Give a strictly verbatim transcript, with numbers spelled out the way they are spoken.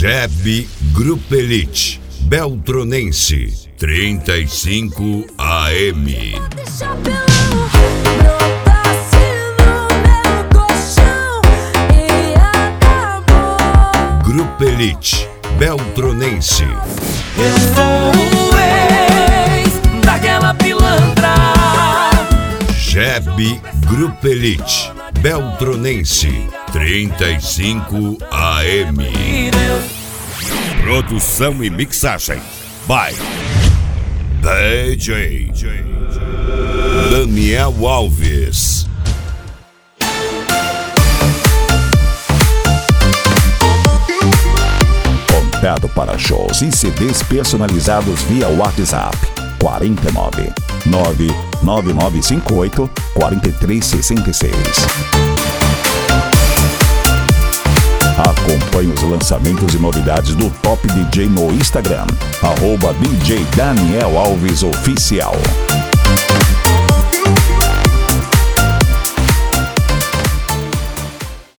Jeb Grupo Elite, Beltronense, trinta e cinco A M. Grupo Elite, Beltronense. Eu sou o ex daquela pilantra. Jeb Grupo Elite, Beltronense, trinta e cinco A M. Produção e mixagem by D J Daniel Alves. Contato para shows e C Ds personalizados via WhatsApp quarenta e nove, nove nove nove cinco oito, quatro três seis seis. Acompanhe os lançamentos e novidades do Top D J no Instagram, arroba D J Daniel Alves Oficial.